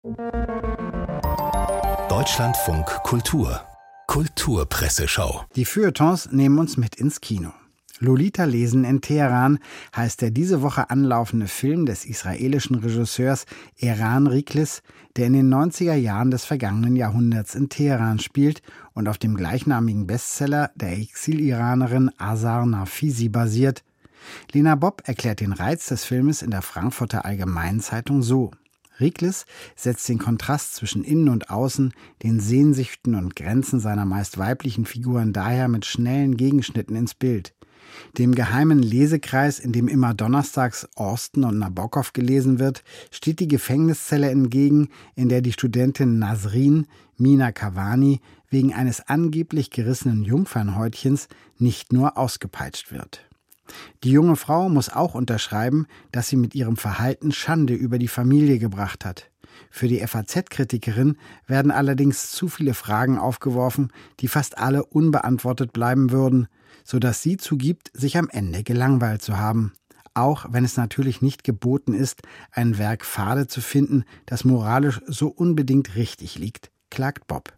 Deutschlandfunk Kultur Kulturpresseschau. Die Feuilletons nehmen uns mit ins Kino. Lolita lesen in Teheran heißt der diese Woche anlaufende Film des israelischen Regisseurs Eran Riklis, der in den 90er Jahren des vergangenen Jahrhunderts in Teheran spielt und auf dem gleichnamigen Bestseller der Exil-Iranerin Azar Nafisi basiert. Lena Bob erklärt den Reiz des Filmes in der Frankfurter Allgemeinen Zeitung so: Riklis setzt den Kontrast zwischen Innen und Außen, den Sehnsüchten und Grenzen seiner meist weiblichen Figuren daher mit schnellen Gegenschnitten ins Bild. Dem geheimen Lesekreis, in dem immer donnerstags Austen und Nabokov gelesen wird, steht die Gefängniszelle entgegen, in der die Studentin Nasrin, Mina Kavani, wegen eines angeblich gerissenen Jungfernhäutchens nicht nur ausgepeitscht wird. Die junge Frau muss auch unterschreiben, dass sie mit ihrem Verhalten Schande über die Familie gebracht hat. Für die FAZ-Kritikerin werden allerdings zu viele Fragen aufgeworfen, die fast alle unbeantwortet bleiben würden, sodass sie zugibt, sich am Ende gelangweilt zu haben. Auch wenn es natürlich nicht geboten ist, ein Werk fade zu finden, das moralisch so unbedingt richtig liegt, klagt Bob.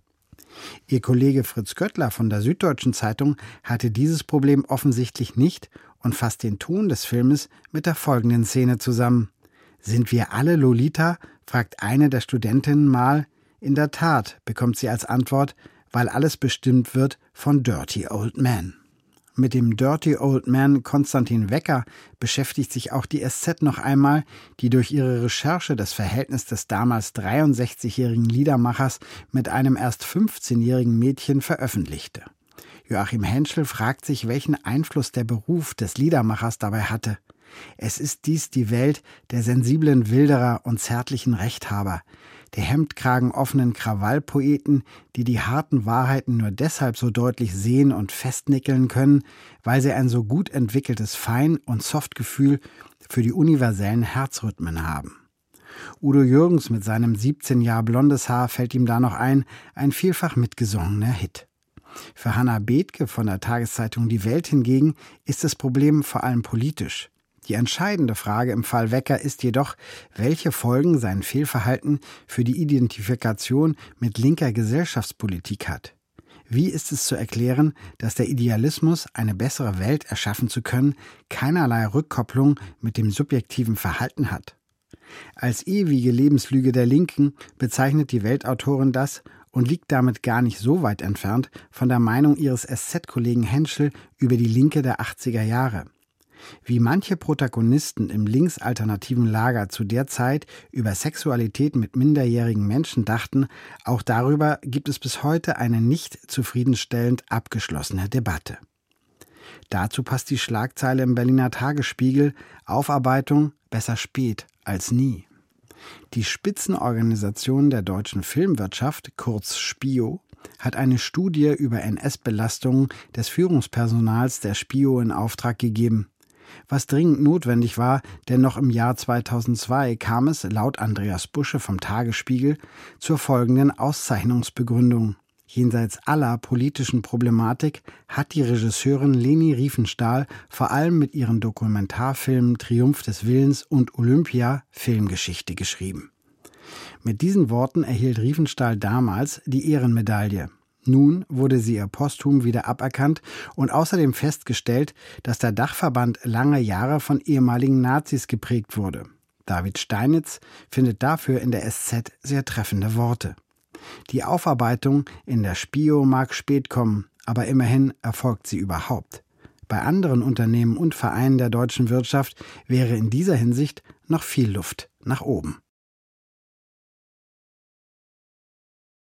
Ihr Kollege Fritz Göttler von der Süddeutschen Zeitung hatte dieses Problem offensichtlich nicht und fasst den Ton des Filmes mit der folgenden Szene zusammen. »Sind wir alle Lolita?« fragt eine der Studentinnen mal. »In der Tat«, bekommt sie als Antwort, weil alles bestimmt wird von Dirty Old Man. Mit dem Dirty Old Man Konstantin Wecker beschäftigt sich auch die SZ noch einmal, die durch ihre Recherche das Verhältnis des damals 63-jährigen Liedermachers mit einem erst 15-jährigen Mädchen veröffentlichte. Joachim Henschel fragt sich, welchen Einfluss der Beruf des Liedermachers dabei hatte. Es ist dies die Welt der sensiblen Wilderer und zärtlichen Rechthaber, der hemdkragenoffenen Krawallpoeten, die die harten Wahrheiten nur deshalb so deutlich sehen und festnickeln können, weil sie ein so gut entwickeltes Fein- und Softgefühl für die universellen Herzrhythmen haben. Udo Jürgens mit seinem 17 Jahre blondes Haar fällt ihm da noch ein vielfach mitgesungener Hit. Für Hanna Bethke von der Tageszeitung Die Welt hingegen ist das Problem vor allem politisch. Die entscheidende Frage im Fall Wecker ist jedoch, welche Folgen sein Fehlverhalten für die Identifikation mit linker Gesellschaftspolitik hat. Wie ist es zu erklären, dass der Idealismus, eine bessere Welt erschaffen zu können, keinerlei Rückkopplung mit dem subjektiven Verhalten hat? Als ewige Lebenslüge der Linken bezeichnet die Weltautorin das und liegt damit gar nicht so weit entfernt von der Meinung ihres SZ-Kollegen Henschel über die Linke der 80er Jahre. Wie manche Protagonisten im linksalternativen Lager zu der Zeit über Sexualität mit minderjährigen Menschen dachten, auch darüber gibt es bis heute eine nicht zufriedenstellend abgeschlossene Debatte. Dazu passt die Schlagzeile im Berliner Tagesspiegel: Aufarbeitung besser spät als nie. Die Spitzenorganisation der deutschen Filmwirtschaft, kurz SPIO, hat eine Studie über NS-Belastungen des Führungspersonals der SPIO in Auftrag gegeben. Was dringend notwendig war, denn noch im Jahr 2002 kam es, laut Andreas Busche vom Tagesspiegel, zur folgenden Auszeichnungsbegründung. Jenseits aller politischen Problematik hat die Regisseurin Leni Riefenstahl vor allem mit ihren Dokumentarfilmen Triumph des Willens und Olympia Filmgeschichte geschrieben. Mit diesen Worten erhielt Riefenstahl damals die Ehrenmedaille. Nun wurde sie ihr posthum wieder aberkannt und außerdem festgestellt, dass der Dachverband lange Jahre von ehemaligen Nazis geprägt wurde. David Steinitz findet dafür in der SZ sehr treffende Worte. Die Aufarbeitung in der SPIO mag spät kommen, aber immerhin erfolgt sie überhaupt. Bei anderen Unternehmen und Vereinen der deutschen Wirtschaft wäre in dieser Hinsicht noch viel Luft nach oben.